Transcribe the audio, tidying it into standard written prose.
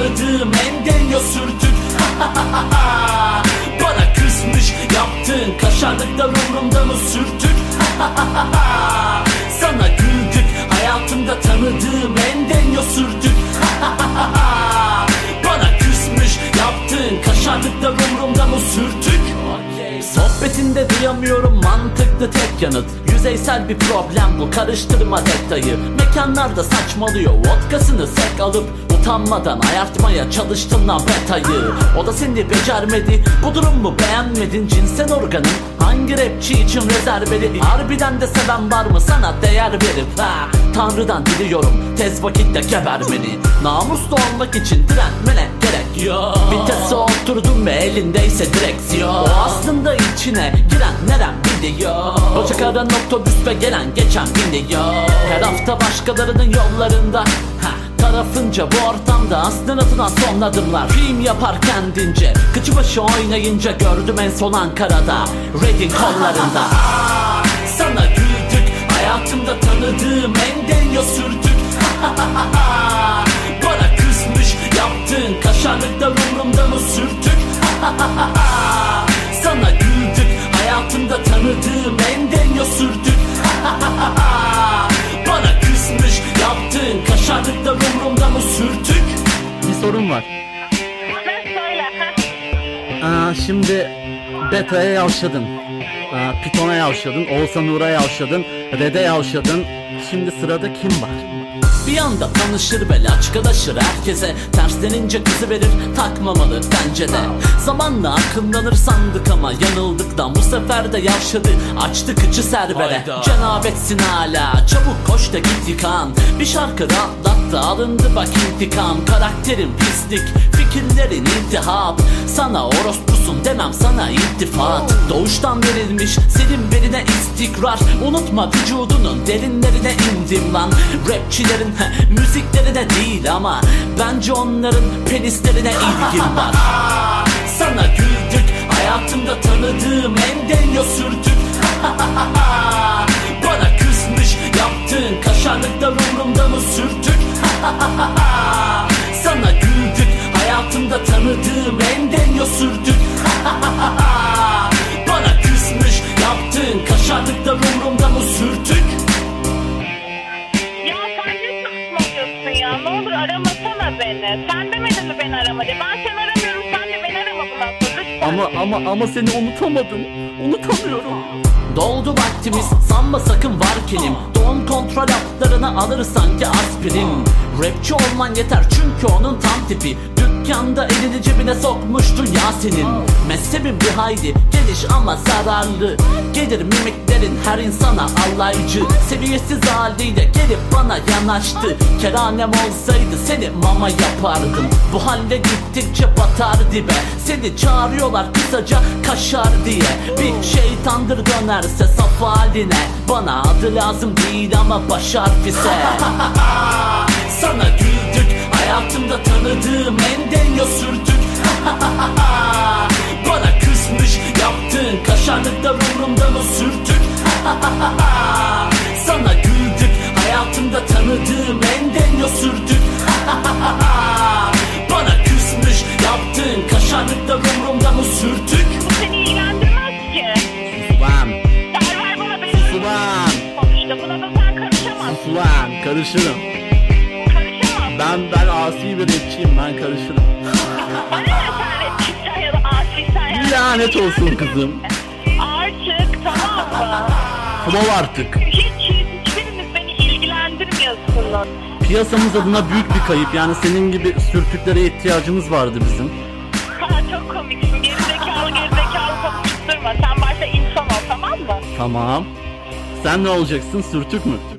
tanıdığım en deniyor sürtük. Bana kızmış yaptığın kaşarlıklar umurumda mı sürtük? Sana güldük, hayatımda tanıdığım en deniyor sürtük. Bana küsmüş yaptığın kaşarlıklar umurumda mı sürtük? Sohbetinde duyamıyorum mantıklı tek yanıt. Yüzeysel bir problem bu, karıştırma detayı. Mekanlarda saçmalıyor, vodkasını sek alıp utanmadan ayartmaya çalıştın lan betayı. O da seni becermedi, bu durum mu beğenmedin? Cinsel organın hangi rapçi için rezerveli? Harbiden de seven var mı sana değer verip? Tanrıdan diliyorum tez vakitte gebermeni. Namuslu olmak için direnmene gerek yok. Vitese oturdun ve elindeyse direksiyon. O aslında içine giren nerem biliyor. O çıkaran otobüs ve gelen geçen biniyor. Her hafta başkalarının yollarında tarafınca bu ortamda aslında atılan son adımlar. Film yapar kendince, kıçı başı oynayınca gördüm en son Ankara'da Reading kollarında. Sana güldük, hayatımda tanıdığım en deniyor sürtük. Bana kızmış yaptığın kaşarlıklar umurumda mı sürtük? Sana güldük, hayatımda tanıdığım en deniyor sürtük. Bana kızmış yaptığın kaşarlıklar umurumda mı sürtük? Bir sorun var. Şimdi Beta'ya yavşadın, Python'a yavşadın, Oğuzhan Uğur'a yavşadın, Red'e yavşadın. Şimdi sırada kim var? Bir anda tanışır ve laçkalaşır herkese. Terslenince kızı verir, takmamalı bence de. Zamanla akıllanır sandık ama yanıldık da bu sefer de yavşadı, açtı kıçı serbere. Cenabetsin hala, çabuk koş da git yıkan. Bir şarkı rahatlattı, alındı bak intikam. Karakterin pislik, fikirlerin iltihap. Sana orospusun demem, sana iltifat. Doğuştan verilmiş senin verine istikrar. Unutma vücudunun derinlerine indim lan. Rapçilerin müziklerine değil ama bence onların penislerine ilgim var. Sana güldük, hayatımda tanıdığım en deniyor sürtük. Bana kızmış yaptığın kaşarlıklar umurumda mı sürtük? Sana güldük, hayatımda tanıdığım en deniyor sürtük. Bana kızmış yaptığın kaşarlıklar umurumda mı sürtük? Ya ne olur aramasana beni. Sen demedin mi beni arama diye? Ben seni aramıyorum, sen de beni arama bundan sonra. Ama seni unutamadım. Unutamıyorum. Doldu vaktimiz, sanma sakın varkenim. Doğum kontrol haplarını alır sanki aspirin. Rapçi olman yeter çünkü onun tam tipi. Dükkanda elini cebine sokmuştun ya senin. Mezhebin bir hayli geniş ama zararlı. Gelir mimiklerin her insana alaycı. Seviyesiz haliyle gelip bana yanaştı. Keranem olsaydı seni mama yapardım. Bu halde gittikçe batar dibe. Seni çağırıyorlar kısaca kaşar diye. Bir şeytandır dönerse saf haline. Bana adı lazım değil ama baş harfi ise. Sana güldük, hayatımda tanıdığım en deniyor sürtük. Bana kızmış yaptığın kaşarlıklar umurumda mı sürtük? Sana güldük, hayatımda tanıdığım en deniyor sürtük. Bana kızmış yaptığın kaşarlıklar umurumda mı sürtük? Bu seni ilgilendirmez ki. Ulan. Ver bana beni. Ulan. Sonuçta buna da sen karışamazsın. Ulan karışırım. Ben asi bir rapçiyim, ben karışırım. Bana ne sen rapçiysen ya da asiysen ya. Lanet olsun kızım. Artık tamam mı? Flow artık. Hiçbiriniz beni ilgilendirmiyorsunuz. Piyasamız adına büyük bir kayıp. Yani senin gibi sürtüklere ihtiyacımız vardı bizim. Çok komiksin. Gerizekalı konuşturma. Sen başta insan ol, tamam mı? Tamam. Sen ne olacaksın? Sürtük mü?